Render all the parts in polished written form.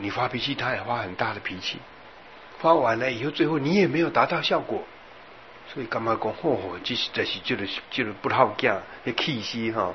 你发脾气，他也发很大的脾气，发完了以后，最后你也没有达到效果，所以干嘛讲这实在是就是不好讲，那气息哈，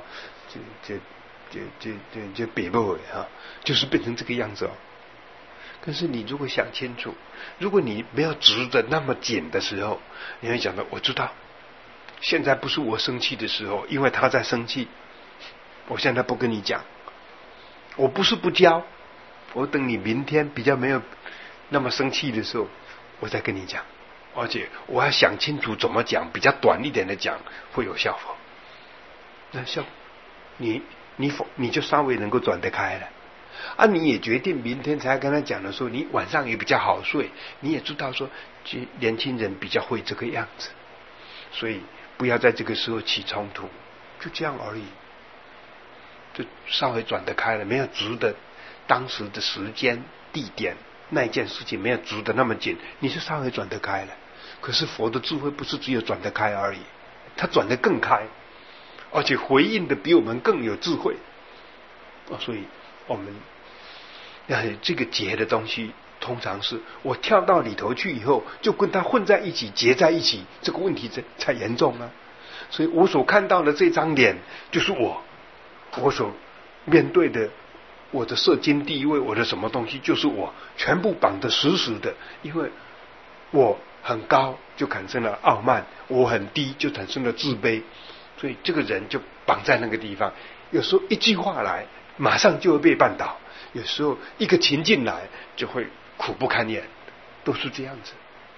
就别不哈，就是变成这个样子哦。可是你如果想清楚，如果你没有执得那么紧的时候，你会讲到我知道，现在不是我生气的时候，因为他在生气，我现在不跟你讲，我不是不教，我等你明天比较没有那么生气的时候，我再跟你讲，而且我要想清楚怎么讲，比较短一点的讲会有效果。那效你就稍微能够转得开了啊！你也决定明天才跟他讲的时候，你晚上也比较好睡，你也知道说年轻人比较会这个样子，所以不要在这个时候起冲突，就这样而已，就稍微转得开了，没有执的当时的时间地点那一件事情没有执得那么紧，你是稍微转得开了。可是佛的智慧不是只有转得开而已，他转得更开，而且回应的比我们更有智慧所以我们这个结的东西，通常是我跳到里头去以后，就跟他混在一起，结在一起，这个问题才严重啊！所以我所看到的这张脸，就是我所面对的，我的社经地位，我的什么东西，就是我全部绑得死死的。因为我很高，就产生了傲慢；我很低，就产生了自卑。所以这个人就绑在那个地方，有时候一句话来，马上就会被绊倒。有时候一个情境来，就会苦不堪言，都是这样子。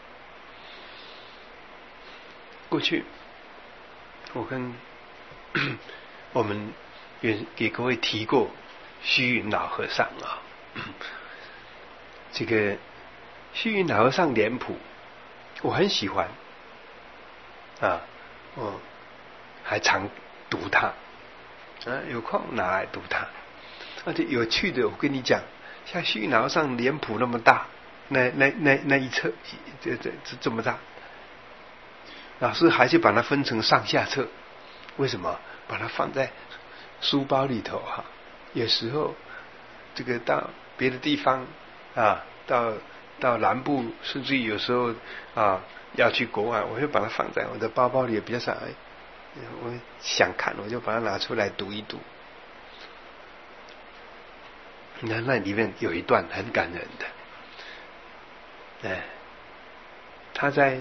过去我跟我们也给各位提过虚云老和尚啊，这个虚云老和尚脸谱我很喜欢我还常读他有空拿来读他。而且有趣的，我跟你讲，像虚云老和尚脸谱那么大，那一册这么大，老师还是把它分成上下册。为什么？把它放在书包里头哈。有时候这个到别的地方到南部，甚至于有时候要去国外，我会把它放在我的包包里，也比较少。我想看，我就把它拿出来读一读。那里面有一段很感人的，他在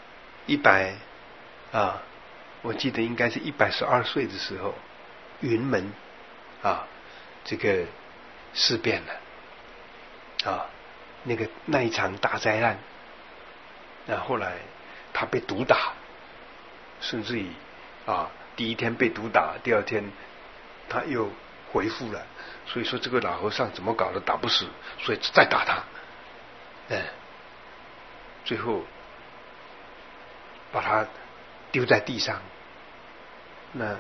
我记得应该是112岁的时候，云门这个事变了那一场大灾难，后来他被毒打，甚至于第一天被毒打，第二天他又恢复了。所以说这个老和尚怎么搞的打不死，所以再打他，最后把他丢在地上。那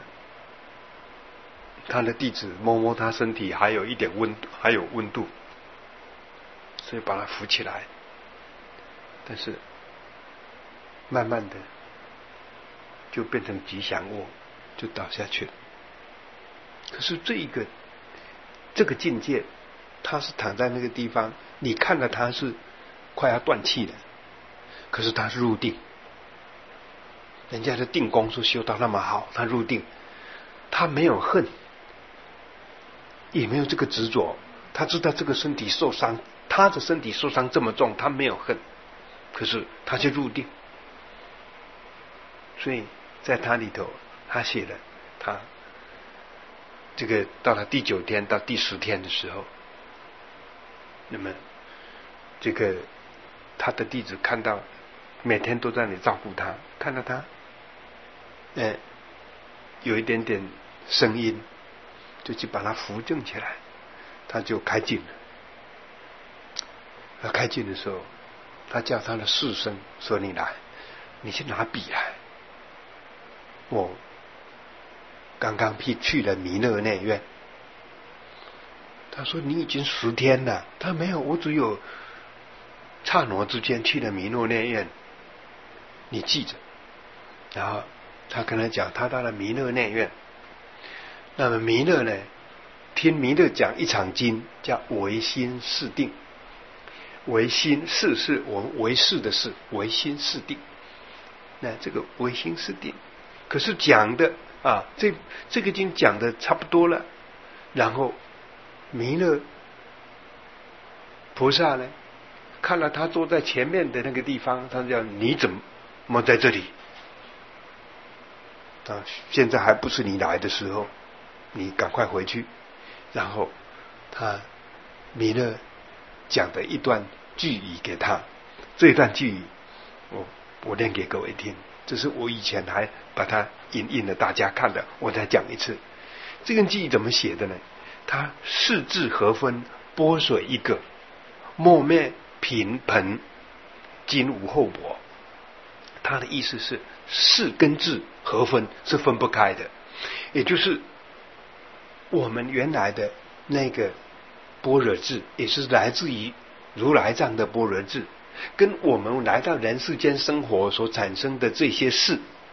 他的弟子摸摸他身体还有一点温度，所以把他扶起来。但是慢慢的就变成吉祥物，就倒下去了。可是这个境界，他是躺在那个地方，你看到他是快要断气了，可是他是入定。人家的定功是修到那么好，他入定，他没有恨，也没有这个执着，他知道这个身体受伤，他的身体受伤这么重，他没有恨，可是他就入定。所以在他里头，他写了他这个到了第9天到第10天的时候，那么这个他的弟子看到每天都在那里照顾他，看到他有一点点声音，就去把他扶正起来，他就开镜了。他开镜的时候，他叫他的侍生说：“你来，你去拿笔来。我刚刚去了弥勒内院。”他说：“你已经10天了。”他没有，我只有刹那之间去了弥勒内院，你记着。然后他跟他讲，他到了弥勒内院，那么弥勒呢听弥勒讲一场经，叫唯心是定。唯心是我们唯是的是，唯心是定。那这个唯心是定，可是讲的啊，这个经讲的差不多了，然后弥勒菩萨呢，看了他坐在前面的那个地方，他叫你怎么在这里？啊，现在还不是你来的时候，你赶快回去。然后弥勒讲的一段句语给他，这段句语我念给各位听，这是我以前还把它印了大家看的，我再讲一次。这个句语怎么写的呢？它四字合分，波水一个，莫灭贫盆，今无厚薄。它的意思是四跟字合分是分不开的，也就是我们原来的那个般若智，也是来自于如来藏的般若智，跟我们来到人世间生活所产生的这些事，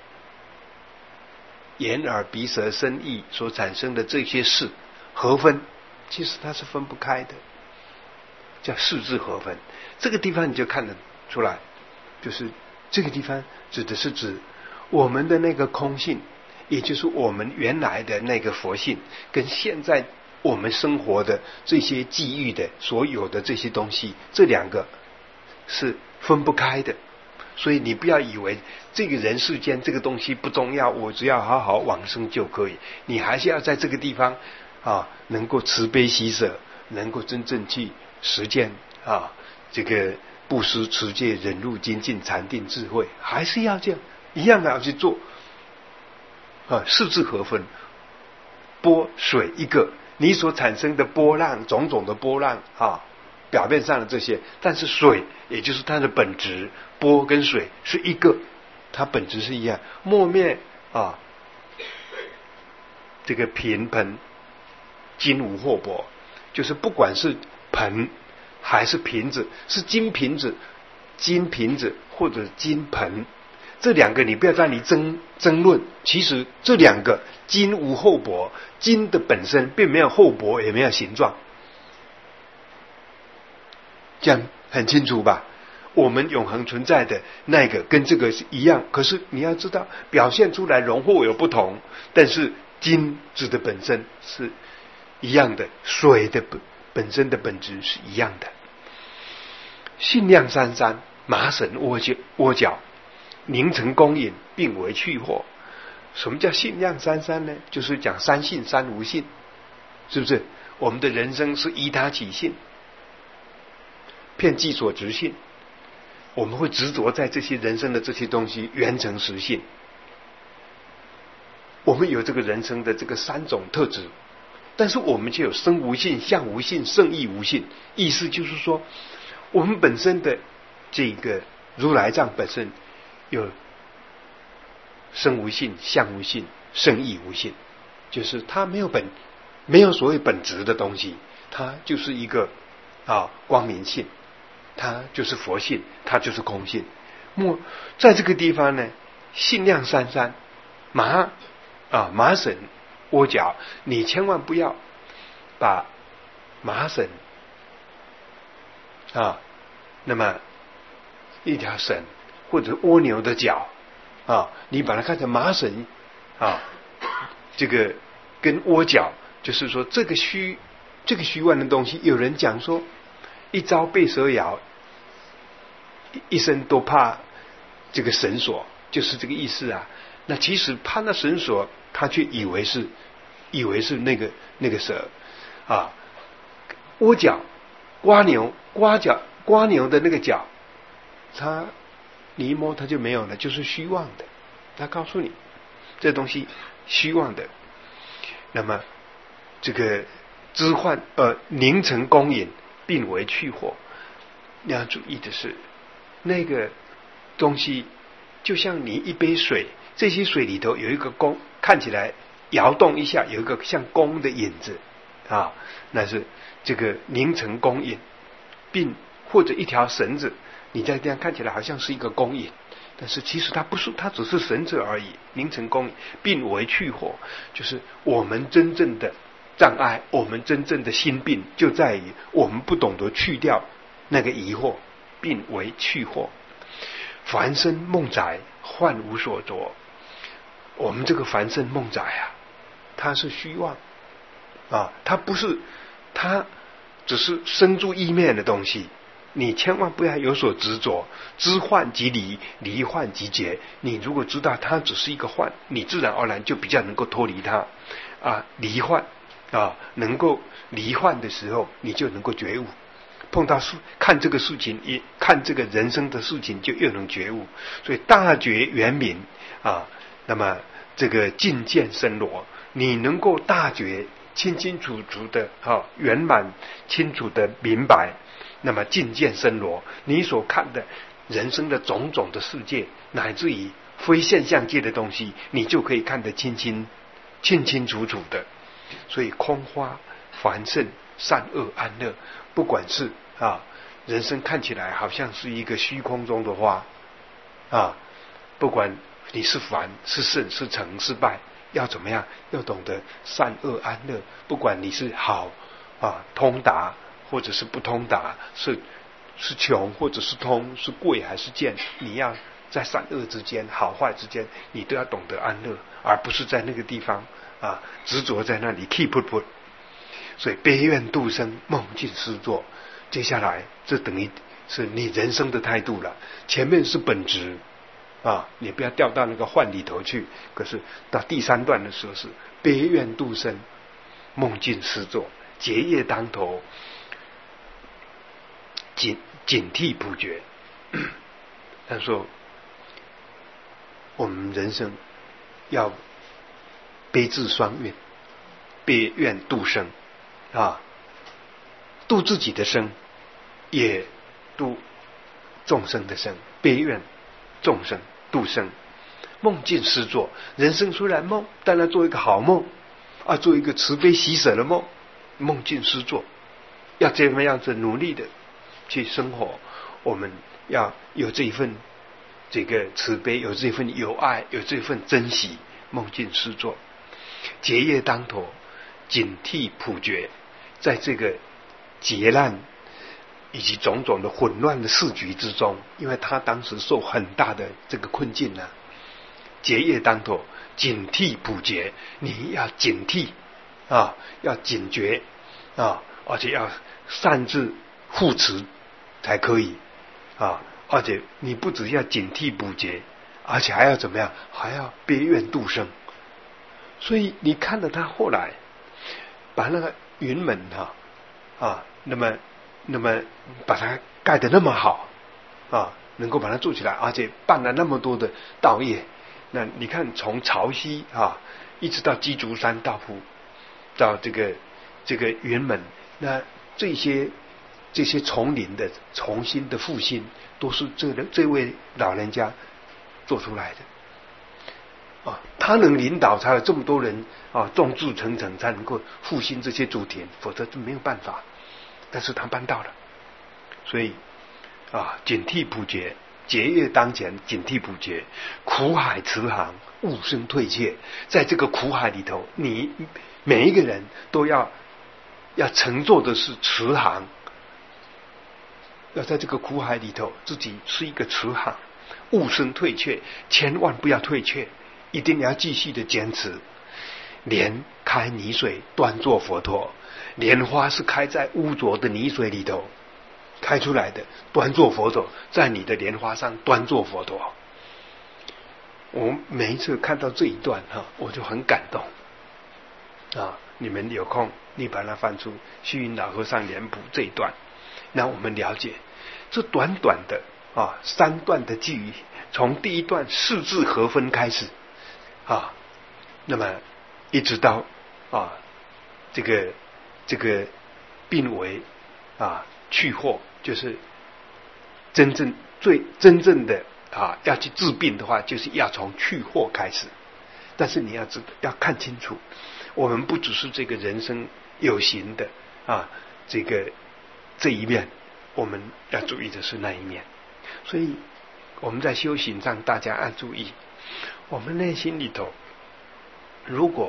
眼耳鼻舌身意所产生的这些事合分，其实它是分不开的，叫四字合分。这个地方你就看得出来，就是这个地方指的是指我们的那个空性，也就是我们原来的那个佛性，跟现在我们生活的这些际遇的所有的这些东西，这两个是分不开的。所以你不要以为这个人世间这个东西不重要，我只要好好往生就可以，你还是要在这个地方能够慈悲喜舍，能够真正去实践这个布施持戒忍辱精进禅定智慧，还是要这样一样的要去做四字合分，波水一个，你所产生的波浪，种种的波浪表面上的这些，但是水也就是它的本质，波跟水是一个，它本质是一样。莫灭这个贫盆，金无厚薄，就是不管是盆还是瓶子，是金瓶子或者金盆，这两个你不要在你争论，其实这两个金无厚薄，金的本身并没有厚薄，也没有形状，这样很清楚吧？我们永恒存在的那个跟这个是一样，可是你要知道表现出来容或有不同，但是金子的本身是一样的，水的本身的本质是一样的。性量三三，麻绳窝角，凝成公引，并为去惑。什么叫性量三三呢？就是讲三性三无性，是不是？我们的人生是依他起性，遍计所执性，我们会执着在这些人生的这些东西，缘成实性。我们有这个人生的这个三种特质，但是我们就有生无性、相无性、圣意无性。意思就是说，我们本身的这个如来藏本身有生无性、相无性、圣意无性，就是它没有所谓本质的东西，它就是一个光明性，它就是佛性，它就是空性。在这个地方呢，性量三三，麻绳窝角，你千万不要把麻绳那么一条绳或者蜗牛的脚你把它看成麻绳这个跟窝角，就是说这个虚幻的东西，有人讲说一朝被蛇咬，一生都怕这个绳索，就是这个意思啊。那其实怕那绳索，他却以为是那个蛇窝角刮牛的那个角，你一摸它就没有了，就是虚妄的。他告诉你这东西虚妄的。那么这个知幻凝成公引，并为去惑。你要注意的是，那个东西就像你一杯水，这些水里头有一个弓，看起来摇动一下有一个像弓的影子那是这个凝成公引，并或者一条绳子，你在这样看起来好像是一个公引，但是其实它不是，它只是绳子而已。凝成公引，并为去惑，就是我们真正的障碍，我们真正的心病就在于我们不懂得去掉那个疑惑，病为去惑。凡生梦宅，幻无所着。我们这个凡生梦宅啊，它是虚妄啊，它不是，它只是生住意灭的东西。你千万不要有所执着，知幻即离，离幻即觉。你如果知道它只是一个幻，你自然而然就比较能够脱离它啊，离幻啊，能够离幻的时候，你就能够觉悟。碰到看这个事情，也看这个人生的事情，就越能觉悟。所以大觉圆明啊，那么这个境界深罗，你能够大觉清清楚楚的圆满清楚的明白，那么境界深罗，你所看的人生的种种的世界，乃至于非现象界的东西，你就可以看得清清楚楚的。所以空花凡圣善恶安乐，不管是人生看起来好像是一个虚空中的花不管你是凡是圣是成是败，要怎么样？要懂得善恶安乐。不管你是好通达，或者是不通达，是穷或者是通，是贵还是贱，你要在善恶之间，好坏之间，你都要懂得安乐，而不是在那个地方执着在那里 keep put。所以悲愿度生，梦境施作。接下来这等于是你人生的态度了。前面是本质你不要掉到那个幻里头去。可是到第3段的时候是悲愿度生，梦境施作，结业当头，警惕不绝。他说我们人生要悲智双运，悲愿度生度自己的生，也度众生的生。悲愿众生度生，梦境施作。人生虽然梦，但要做一个好梦做一个慈悲喜舍的梦。梦境施作，要这么样子努力的去生活。我们要有这一份这个慈悲，有这份友爱，有这份珍惜。梦境施作，结业当头，警惕普觉。在这个劫难以及种种的混乱的世局之中，因为他当时受很大的这个困境结业当头，警惕普觉。你要警惕要警觉而且要善自护持才可以而且你不只要警惕普觉，而且还要怎么样？还要悲愿度生。所以你看到他后来把那个云门那么把它盖得那么好能够把它做起来，而且办了那么多的道业。那你看从潮汐一直到鸡足山道铺，到这个云门，那这些丛林的重新的复兴，都是这位老人家做出来的他能领导，才有这么多人众志成城，才能够复兴这些祖田，否则就没有办法。但是他办到了。所以警惕普觉，劫业当前，警惕普觉，苦海慈航，勿生退怯。在这个苦海里头，你每一个人都要乘坐的是慈航，要在这个苦海里头自己是一个慈航，勿生退却，千万不要退却，一定要继续的坚持。莲开泥水，端坐佛陀。莲花是开在污浊的泥水里头开出来的，端坐佛陀，在你的莲花上端坐佛陀。我每一次看到这一段我就很感动你们有空你把它翻出虚云老和尚莲谱这一段，那我们了解这短短的3段的记忆，从第1段四字合分开始那么一直到这个病为去祸，就是真正的要去治病的话，就是要从去祸开始。但是你要看清楚，我们不只是这个人生有形的这一面，我们要注意的是那一面。所以我们在修行上，大家要注意，我们内心里头如果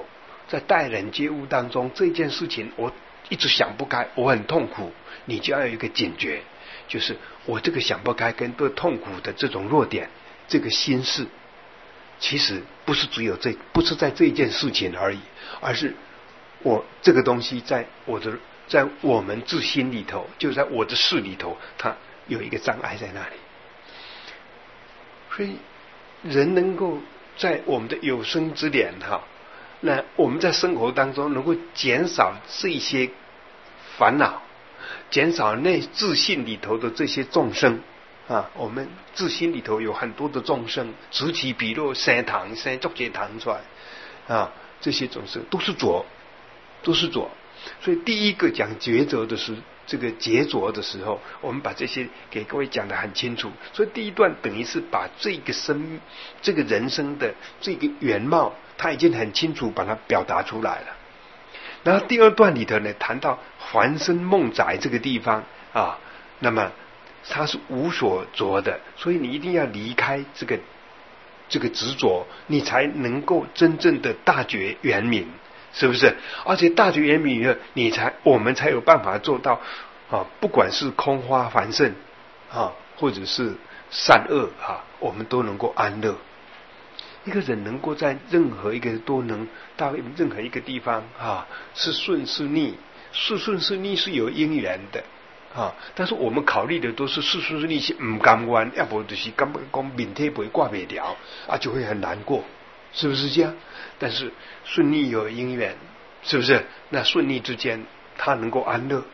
在待人接物当中，这件事情我一直想不开，我很痛苦，你就要有一个警觉，就是我这个想不开跟这痛苦的这种弱点，这个心事，其实不是只有不是在这一件事情而已，而是我这个东西在我们自心里头，就在我的事里头，它有一个障碍在那里。所以人能够在我们的有生之年那我们在生活当中能够减少这些烦恼，减少内自信里头的这些众生我们自心里头有很多的众生，此起彼落，生糖生足些糖出来这些众生都是浊，所以第一个讲抉择的是这个杰着的时候，我们把这些给各位讲得很清楚。所以第一段等于是把这个人生的这个原貌，他已经很清楚把它表达出来了。然后第二段里头呢，谈到还生梦宅这个地方那么它是无所着的，所以你一定要离开这个执着，你才能够真正的大觉圆明，是不是？而且大觉圆明了，我们才有办法做到不管是空花繁盛或者是善恶我们都能够安乐。一个人能够在任何一个都能到任何一个地方是顺是逆，是顺是逆是有因缘的但是我们考虑的都是是顺是逆是不甘愿，要不就是感觉说明天不会挂不了就会很难过，是不是这样？但是顺逆有因缘，是不是？那顺逆之间他能够安乐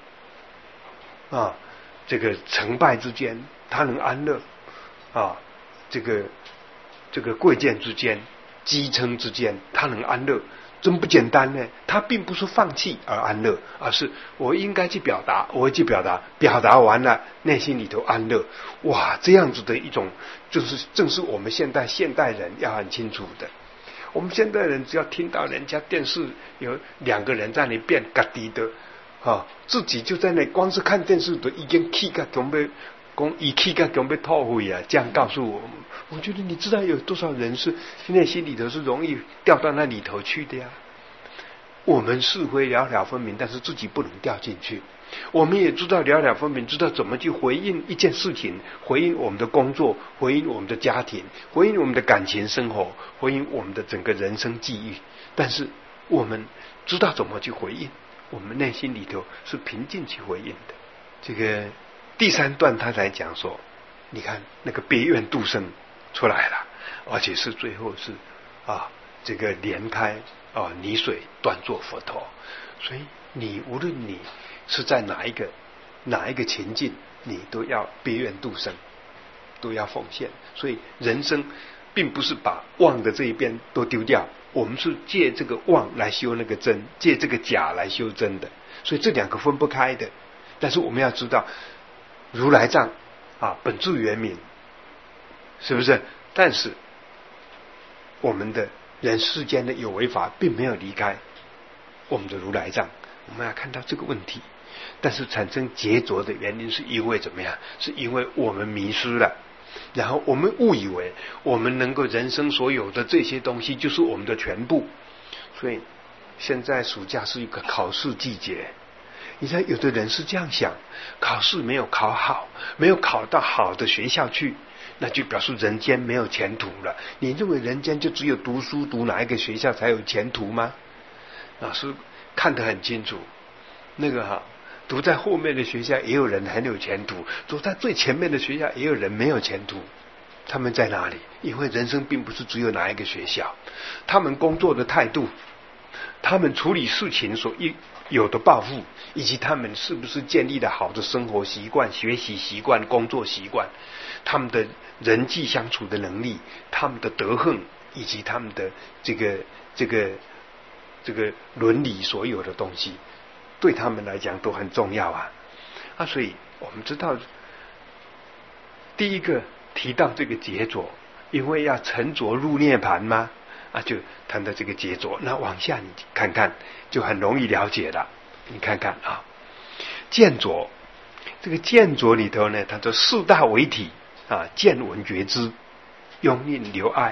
这个成败之间他能安乐这个贵贱之间基称之间他能安乐，真不简单呢。他并不是放弃而安乐，而是我应该去表达，我会去表达完了内心里头安乐。哇，这样子的一种正是我们现代人要很清楚的。我们现代人只要听到人家电视有两个人在那变嘎滴的自己就在那光是看电视都已经气个准备讲一气个准备吐血这样告诉我们。我觉得你知道有多少人是内心里头是容易掉到那里头去的呀？我们是会了了分明，但是自己不能掉进去。我们也知道了了分明，知道怎么去回应一件事情，回应我们的工作，回应我们的家庭，回应我们的感情生活，回应我们的整个人生际遇。但是我们知道怎么去回应，我们内心里头是平静去回应的。这个第三段他才讲说，你看那个悲愿度生出来了，而且是最后是这个连开泥水断作佛陀。所以你无论你是在哪一个情境，你都要悲愿度生，都要奉献。所以人生并不是把妄的这一边都丢掉，我们是借这个妄来修那个真，借这个假来修真的。所以这两个分不开的。但是我们要知道如来藏本质圆明，是不是？但是我们的人世间的有为法并没有离开我们的如来藏，我们要看到这个问题。但是产生结着的原因是因为怎么样？是因为我们迷失了，然后我们误以为我们能够人生所有的这些东西就是我们的全部。所以现在暑假是一个考试季节，你知道有的人是这样想，考试没有考好，没有考到好的学校去，那就表示人间没有前途了。你认为人间就只有读书读哪一个学校才有前途吗？老师看得很清楚，那个读在后面的学校也有人很有前途，读在最前面的学校也有人没有前途。他们在哪里？因为人生并不是只有哪一个学校，他们工作的态度，他们处理事情所有的抱负，以及他们是不是建立了好的生活习惯、学习习惯、工作习惯，他们的人际相处的能力，他们的德行，以及他们的这个伦理所有的东西，对他们来讲都很重要所以我们知道第一个提到这个结着，因为要沉着入涅槃吗？就谈到这个结着。那往下你看看就很容易了解了。你看看见着，这个见着里头呢，它说四大为体见闻觉知，用念留爱。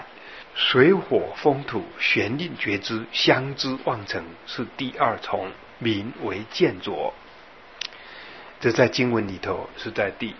水火风土玄令觉知相知望成，是第二重，名为见着。这在经文里头是在第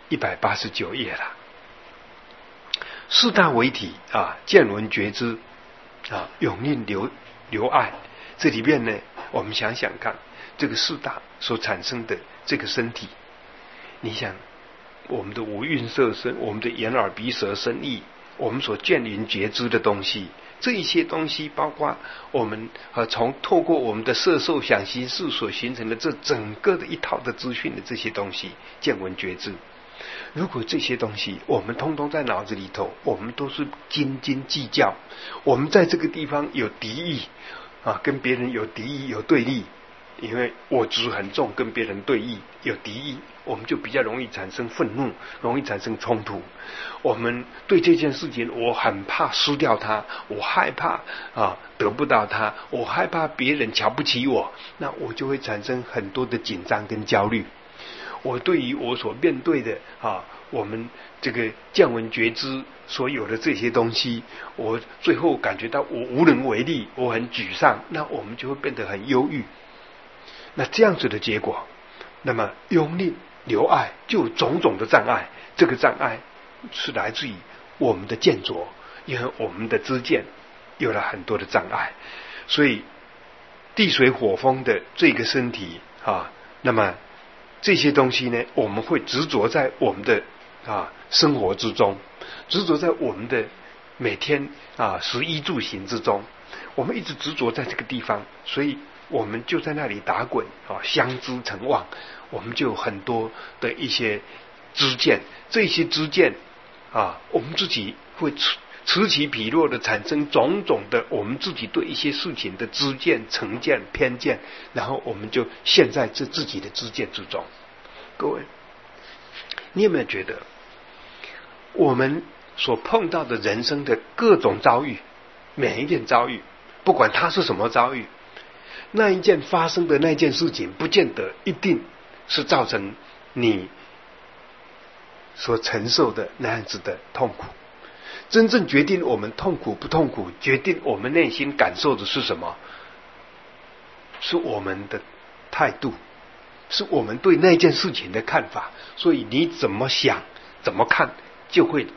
189页了。四大为体啊，见闻觉知啊，永令留爱。这里面呢，我们想想看，这个四大所产生的这个身体，你想我们的五蕴色身，我们的眼耳鼻舌身意，我们所见闻觉知的东西，这一些东西包括我们透过我们的色受想行识所形成的这整个的一套的资讯的这些东西，见闻觉知。如果这些东西我们通通在脑子里头，我们都是斤斤计较，我们在这个地方有敌意啊，跟别人有敌意有对立，因为我执很重，跟别人对立有敌意，我们就比较容易产生愤怒，容易产生冲突。我们对这件事情，我很怕失掉它，我害怕得不到它，我害怕别人瞧不起我，那我就会产生很多的紧张跟焦虑。我对于我所面对的我们这个见闻觉知所有的这些东西，我最后感觉到我无能为力，我很沮丧，那我们就会变得很忧郁。那这样子的结果，那么拥吝留爱就有种种的障碍。这个障碍是来自于我们的见着，因为我们的知见有了很多的障碍，所以地水火风的这个身体那么这些东西呢，我们会执着在我们的生活之中，执着在我们的每天食衣住行之中，我们一直执着在这个地方，所以我们就在那里打滚相知成妄，我们就有很多的一些知见，这些知见我们自己会此起彼落的产生种种的我们自己对一些事情的知见、成见、偏见，然后我们就陷在这自己的知见之中。各位，你有没有觉得我们所碰到的人生的各种遭遇，每一件遭遇，不管它是什么遭遇，那一件发生的那件事情，不见得一定是造成你所承受的那样子的痛苦。真正决定我们痛苦不痛苦，决定我们内心感受的是什么，是我们的态度，是我们对那件事情的看法。所以你怎么想怎么看，就会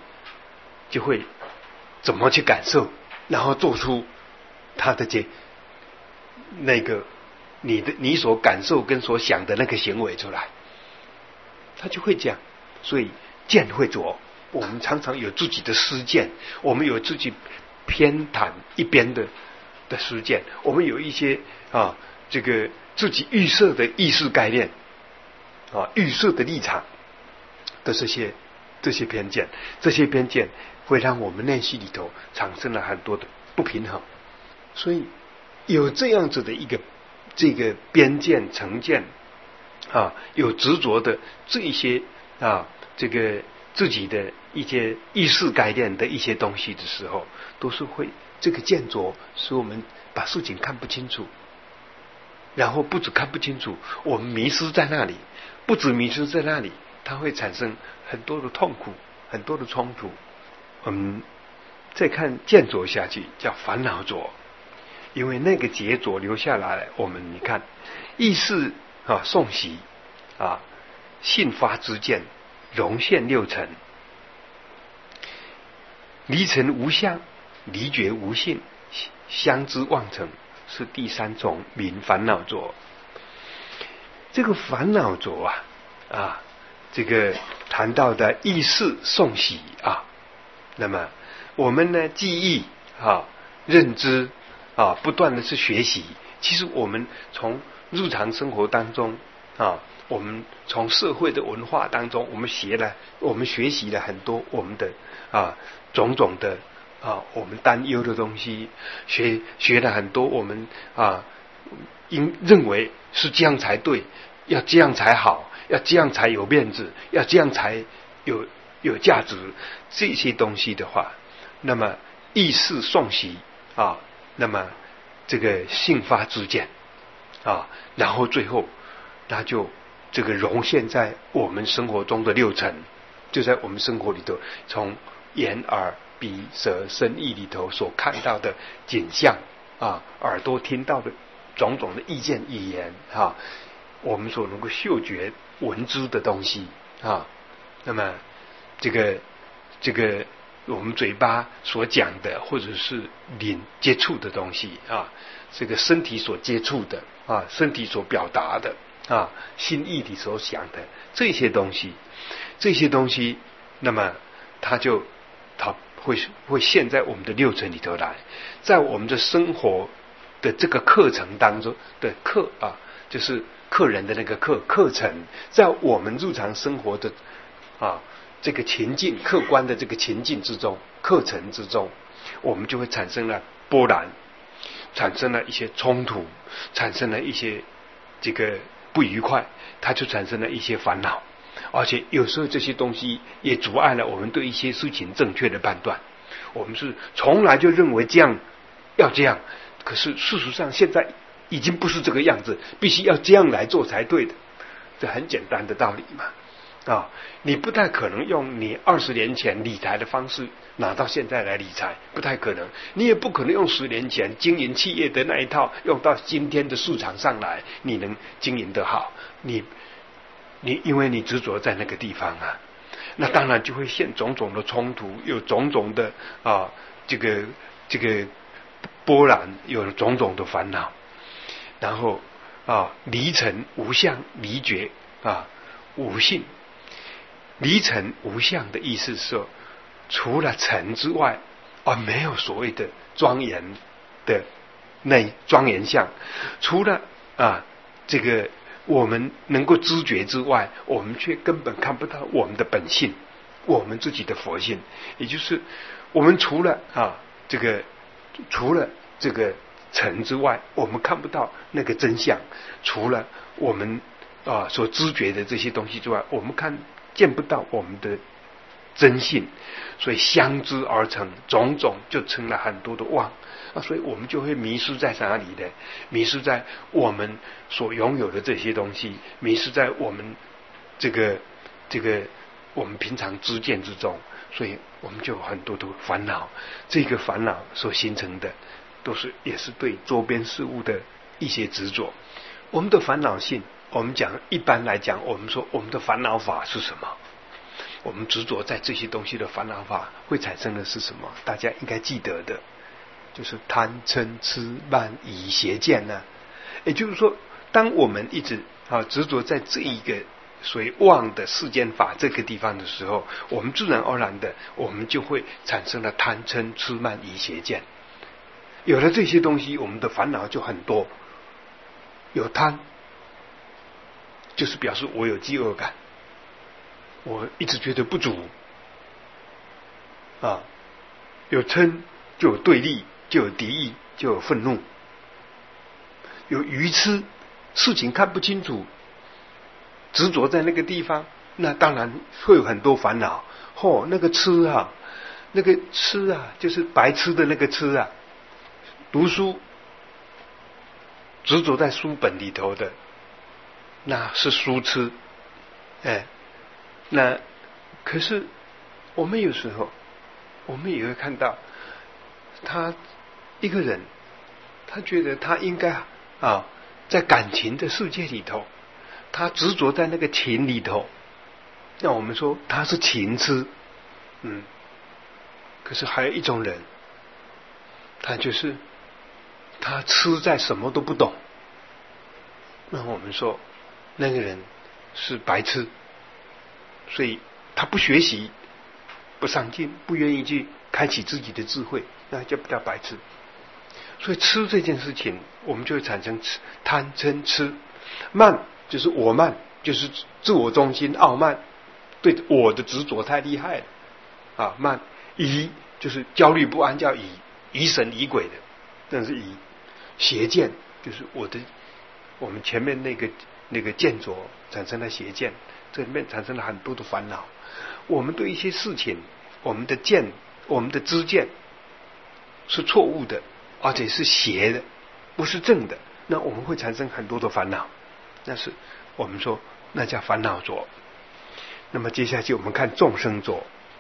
怎么去感受，然后做出他的那个你所感受跟所想的那个行为出来，他就会这样。所以见会着，我们常常有自己的私见，我们有自己偏袒一边的私见，我们有一些这个自己预设的意识概念预设的立场的这些偏见，这些偏见会让我们内心里头产生了很多的不平衡。所以有这样子的一个这个边见成见有执着的这一些这个自己的一些意识概念的一些东西的时候，都是会这个见着使我们把事情看不清楚，然后不止看不清楚，我们迷失在那里，不止迷失在那里，它会产生很多的痛苦，很多的冲突。我们再看见着下去，叫烦恼着，因为那个结着留下来，我们你看意识诵习信发之见，融现六尘，离尘无相，离觉无性，相知妄成，是第三种名烦恼着。这个烦恼着这个谈到的意识诵习那么我们呢记忆认知不断的是学习。其实我们从日常生活当中我们从社会的文化当中，我们学习了很多我们的种种的我们担忧的东西，学了很多我们认为是这样才对，要这样才好，要这样才有面子，要这样才有价值，这些东西的话，那么意识诵习那么这个信发之见然后最后那就这个融现在我们生活中的六尘，就在我们生活里头，从眼耳鼻舌身意里头所看到的景象啊，耳朵听到的种种的意见语言啊，我们所能够嗅觉闻知的东西啊，那么这个我们嘴巴所讲的，或者是脸接触的东西啊，这个身体所接触的啊，身体所表达的啊，心意里所想的这些东西，那么它会现在我们的六尘里头来，在我们的生活的这个课程当中的课啊，就是客人的那个课程，在我们日常生活的啊这个情境，客观的这个情境之中，课程之中，我们就会产生了波澜，产生了一些冲突，产生了一些这个不愉快，它就产生了一些烦恼，而且有时候这些东西也阻碍了我们对一些事情正确的判断。我们是从来就认为这样要这样，可是事实上现在已经不是这个样子，必须要这样来做才对的。这很简单的道理嘛。你不太可能用你20年前理财的方式拿到现在来理财，不太可能。你也不可能用10年前经营企业的那一套用到今天的市场上来，你能经营得好？你因为你执着在那个地方啊，那当然就会现种种的冲突，有种种的这个波澜，有种种的烦恼，然后离尘无相，离觉无性。离尘无相的意思是说，除了尘之外，没有所谓的庄严的那庄严相。除了这个我们能够知觉之外，我们却根本看不到我们的本性，我们自己的佛性。也就是我们除了这个尘之外，我们看不到那个真相。除了我们所知觉的这些东西之外，我们见不到我们的真性，所以相知而成，种种就成了很多的妄所以我们就会迷失在哪里呢？迷失在我们所拥有的这些东西，迷失在我们这个我们平常知见之中，所以我们就有很多的烦恼。这个烦恼所形成的，也是对周边事物的一些执着。我们的烦恼性，我们一般来讲，我们说我们的烦恼法是什么？我们执着在这些东西的烦恼法会产生的是什么？大家应该记得的，就是贪嗔痴慢疑邪见呢。也就是说，当我们一直执着在这一个所谓妄的世间法这个地方的时候，我们自然而然的，我们就会产生了贪嗔痴慢疑邪见。有了这些东西，我们的烦恼就很多。有贪，就是表示我有饥饿感，我一直觉得不足有嗔就有对立，就有敌意，就有愤怒。有愚痴，事情看不清楚，执着在那个地方，那当然会有很多烦恼。那个痴就是白痴的那个痴读书执着在书本里头的，那是书痴。那可是我们有时候我们也会看到，一个人他觉得他应该在感情的世界里头，他执着在那个情里头，那我们说他是情痴。可是还有一种人，他痴在什么都不懂，那我们说那个人是白痴。所以他不学习，不上进，不愿意去开启自己的智慧，那就不叫白痴。所以痴这件事情，我们就会产生贪嗔痴。慢就是我慢，就是自我中心傲慢，对我的执着太厉害了慢。疑就是焦虑不安，叫疑神疑鬼的，那是疑。邪见就是我们前面那个见着产生了邪见，这里面产生了很多的烦恼。我们对一些事情，我们的知见是错误的，而且是邪的，不是正的，那我们会产生很多的烦恼，那是我们说那叫烦恼浊。那么接下去我们看众生浊。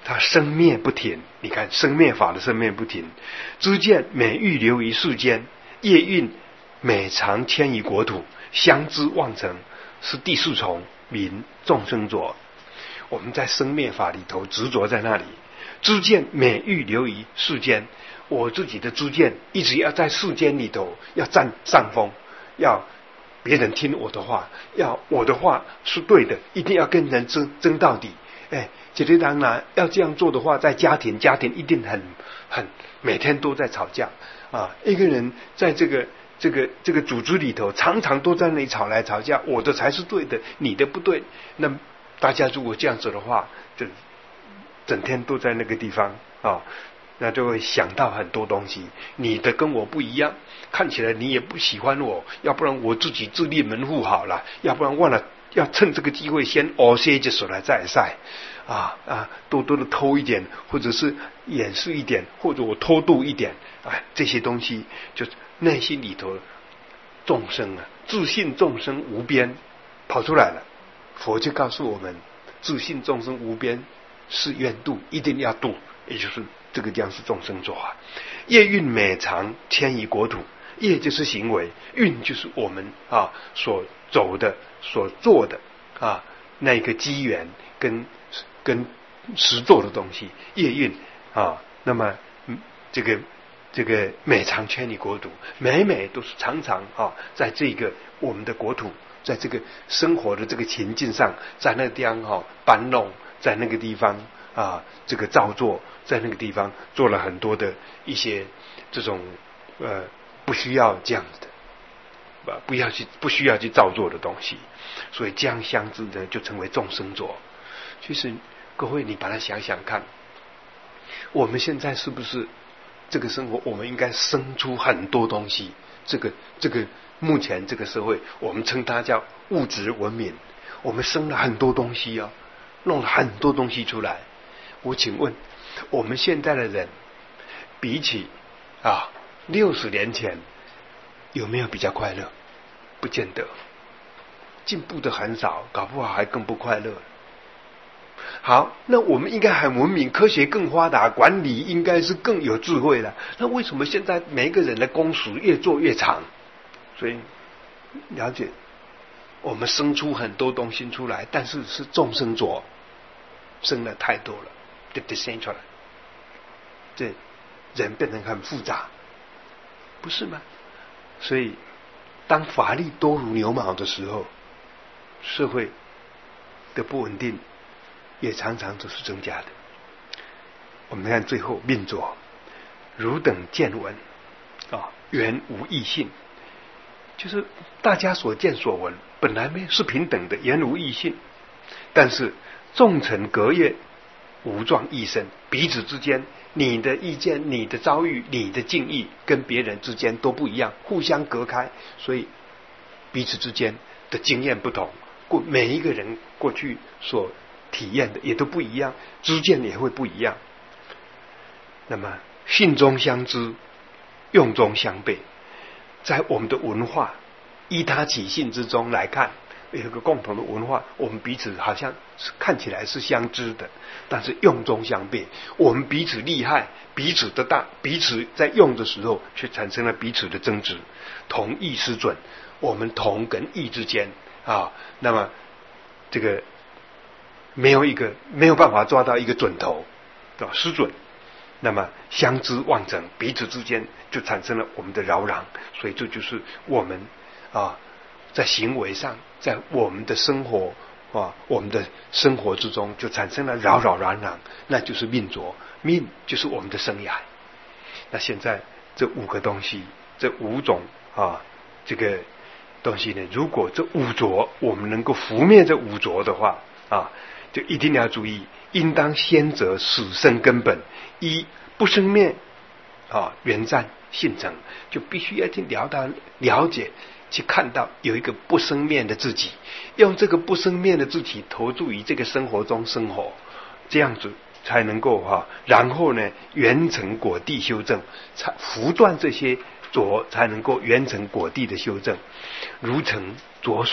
它生灭不停。你看生灭法的生灭不停，知见每欲流于世间，业运每常迁于国土，相知妄成，是第四重，名众生着。我们在生灭法里头执着在那里，知见每欲流于世间，我自己的知见一直要在世间里头要占上风，要别人听我的话，要我的话是对的，一定要跟人争到底。这个当然要这样做的话，在家庭一定很每天都在吵架啊！一个人在这个组织里头，常常都在那里吵来吵架，我的才是对的，你的不对。那大家如果这样子的话，就整天都在那个地方啊，那就会想到很多东西。你的跟我不一样，看起来你也不喜欢我，要不然我自己自立门户好了，要不然忘了要趁这个机会先些就手来再晒多多的偷一点，或者是掩饰一点，或者我偷渡一点这些东西就内心里头众生自信众生无边跑出来了。佛就告诉我们，自信众生无边是愿度，一定要度，也就是这个将是众生着业运每常迁移国土，业就是行为，运就是我们所走的所做的那个机缘跟实做的东西，业运那么这个每常迁移国土，每都是常常在这个我们的国土，在这个生活的这个情境上，在那个地方搬弄，在那个地方这个造作，在那个地方做了很多的一些这种不需要这样子的，不需要去造作的东西，所以这样相知的就成为众生着。其实各位你把它想想看，我们现在是不是这个生活我们应该生出很多东西？这个目前这个社会我们称它叫物质文明，我们生了很多东西弄了很多东西出来。我请问我们现在的人比起60年前有没有比较快乐？不见得，进步的很少，搞不好还更不快乐。好，那我们应该很文明，科学更发达，管理应该是更有智慧了。那为什么现在每一个人的工时越做越长？所以了解，我们生出很多东西出来，但是是众生着，生的太多了，对不对？生出来，这人变成很复杂，不是吗？所以当法力多如牛毛的时候，社会的不稳定也常常都是增加的。我们看最后命着，汝等见闻原无异性，就是大家所见所闻本来是平等的，原无异性，但是众臣隔越，无状异生，彼此之间你的意见、你的遭遇、你的境遇跟别人之间都不一样，互相隔开，所以彼此之间的经验不同，每一个人过去所体验的也都不一样，知见也会不一样。那么性中相知，用中相悖，在我们的文化依他起性之中来看，有一个共同的文化，我们彼此好像看起来是相知的，但是用中相悖，我们彼此厉害，彼此的大，彼此在用的时候却产生了彼此的争执，同义失准，我们同跟义之间那么这个没有办法抓到一个准头，失准，那么相知妄成，彼此之间就产生了我们的扰攘。所以这就是我们在行为上，在我们的生活我们的生活之中就产生了扰攘，那就是命着，命就是我们的生涯。那现在这5个东西，这5种这个东西呢，如果这5浊我们能够拂灭这5浊的话就一定要注意，应当先择死生根本，一不生灭缘占性成，就必须要去了解，去看到有一个不生灭的自己，用这个不生灭的自己投注于这个生活中生活，这样子才能够然后呢圆成果地修正，才拂断这些浊，才能够圆成果地的修正。如成浊水，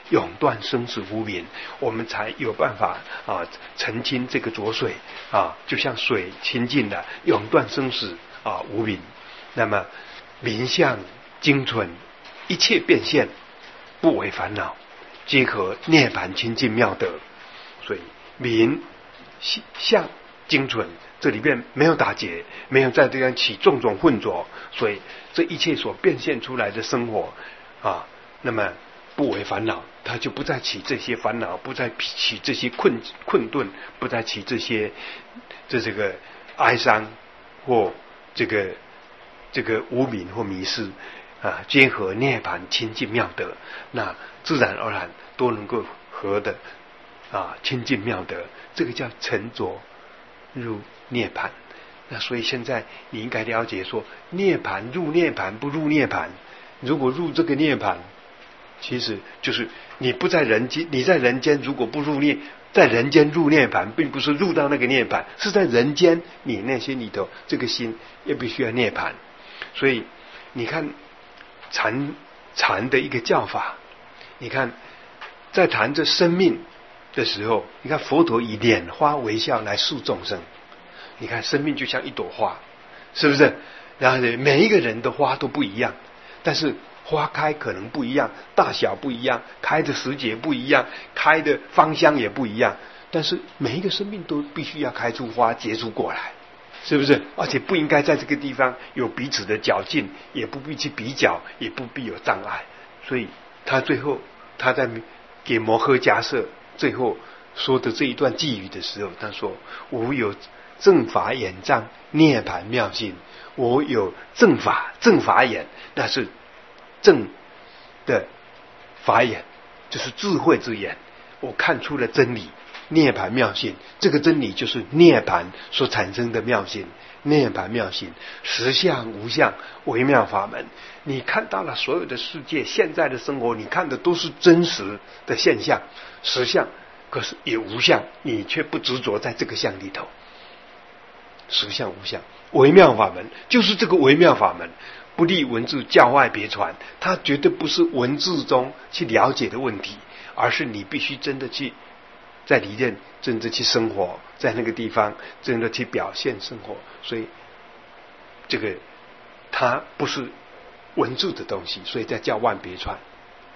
永断生死无明，我们才有办法澄清这个浊水就像水清净了，永断生死无明。那么明相精纯，一切变现不为烦恼，皆可涅槃清净妙德。所以明相精纯，这里面没有打结，没有在这样起种种混浊，所以这一切所变现出来的生活那么不为烦恼，他就不再起这些烦恼，不再起这些困顿，不再起这些这个哀伤或这个无明或迷失皆合涅槃清净妙德，那自然而然都能够合的清净妙德，这个叫沉着入涅槃。那所以现在你应该了解说，涅槃入涅槃不入涅槃，如果入这个涅槃，其实就是你不在人间，你在人间如果不入在人间入涅槃，并不是入到那个涅槃，是在人间你内心里头这个心也必须要涅槃。所以你看禅的一个教法，你看在谈这生命的时候，你看佛陀以拈花微笑来度众生。你看生命就像一朵花，是不是？然后每一个人的花都不一样，但是花开可能不一样，大小不一样，开的时节不一样，开的芳香也不一样，但是每一个生命都必须要开出花结出果来，是不是？而且不应该在这个地方有彼此的较劲，也不必去比较，也不必有障碍。所以他最后他在给摩诃迦叶最后说的这一段寄语的时候，他说：无有正法眼障涅槃妙性，我有正法眼，那是正的法眼，就是智慧之眼，我看出了真理，涅槃妙性，这个真理就是涅槃所产生的妙性，涅槃妙性，实相无相，微妙法门。你看到了所有的世界，现在的生活，你看的都是真实的现象，实相，可是也无相，你却不执着在这个相里头。实相无相，微妙法门就是这个微妙法门，不立文字，教外别传。它绝对不是文字中去了解的问题，而是你必须真的去在里面真的去生活，在那个地方真的去表现生活。所以这个它不是文字的东西，所以在教外别传。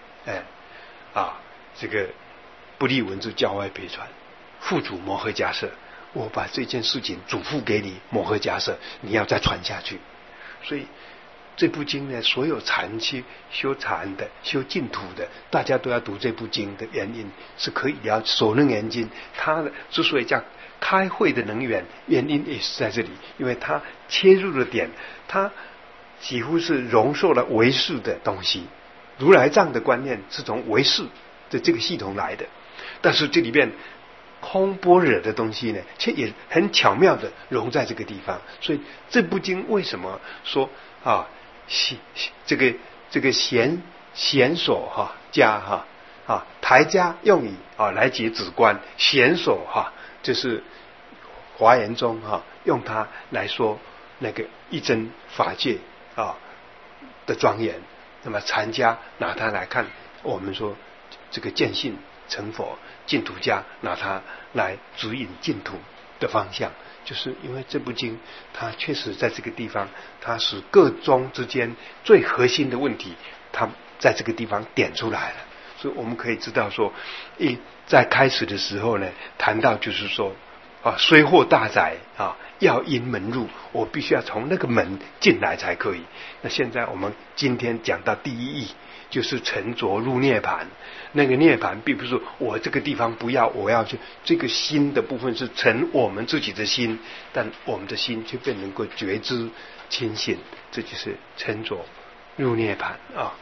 这个不立文字，教外别传。父祖摩诃迦叶，我把这件事情嘱咐给你，摩诃迦叶，你要再传下去。所以这部经呢，所有禅期修禅的、修净土的，大家都要读这部经的原因是可以了解。首楞严经它之所以叫开慧的能源，原因也是在这里，因为它切入的点，它几乎是容受了唯识的东西。如来藏的观念是从唯识的这个系统来的，但是这里面空般若的东西呢，却也很巧妙的融在这个地方。所以这部经为什么说这个贤所家台家用以来解止观，贤所就是华严中用它来说那个一真法界的庄严。那么禅家拿它来看，我们说这个见性成佛，净土家拿它来指引净土的方向，就是因为这部经它确实在这个地方，它是各宗之间最核心的问题，它在这个地方点出来了。所以我们可以知道说，在开始的时候呢，谈到就是说虽获大宅要因门入，我必须要从那个门进来才可以。那现在我们今天讲到第一义，就是沉着入涅槃。那个涅槃并不是我这个地方不要，我要去这个心的部分是成我们自己的心，但我们的心却便能够觉知清醒，这就是沉着入涅槃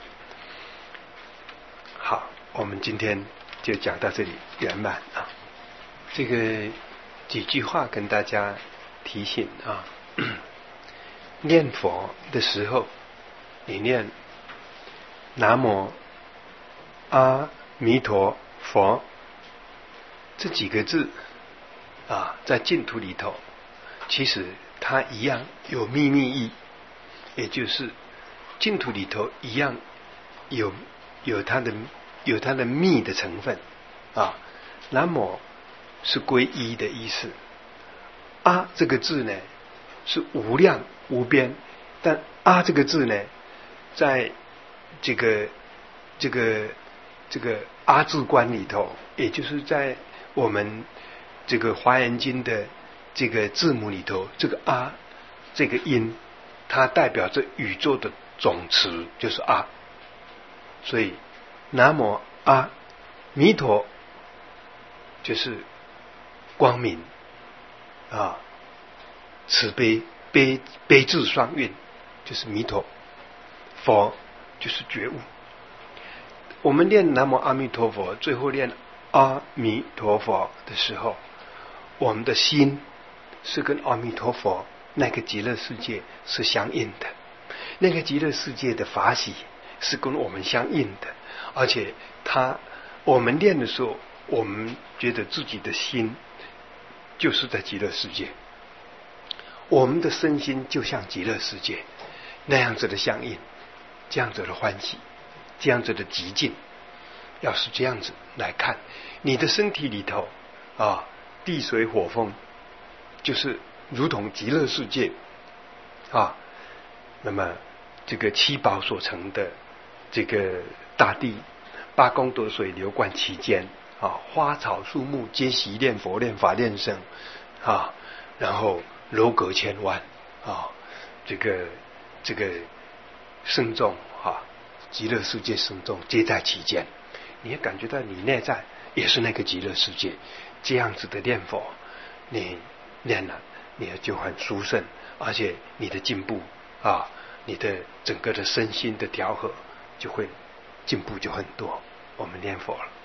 好，我们今天就讲到这里圆满这个几句话跟大家提醒念佛的时候，你念南无阿弥陀佛这几个字在净土里头，其实它一样有秘密意，也就是净土里头一样有它的有它的密的成分啊。南无是归一的意思，阿这个字呢是无量无边，但阿这个字呢，在这个阿字观里头，也就是在我们这个华严经的这个字母里头，这个阿这个音，它代表着宇宙的总词，就是阿。所以南无阿弥陀就是光明啊，慈悲悲智双运，就是弥陀。佛就是觉悟。我们念南无阿弥陀佛，最后念阿弥陀佛的时候，我们的心是跟阿弥陀佛那个极乐世界是相应的，那个极乐世界的法喜是跟我们相应的，而且我们念的时候，我们觉得自己的心就是在极乐世界，我们的身心就像极乐世界那样子的相应，这样子的欢喜，这样子的极静。要是这样子来看，你的身体里头啊，地水火风就是如同极乐世界啊。那么这个七宝所成的这个大地，八功德水流贯其间啊，花草树木皆悉念佛念法念僧啊，然后楼阁千万啊，这个僧众啊，极乐世界僧众皆在其间，你也感觉到你内在也是那个极乐世界。这样子的念佛，你念了，你就很殊胜，而且你的进步啊，你的整个的身心的调和就会进步就很多。我们念佛了。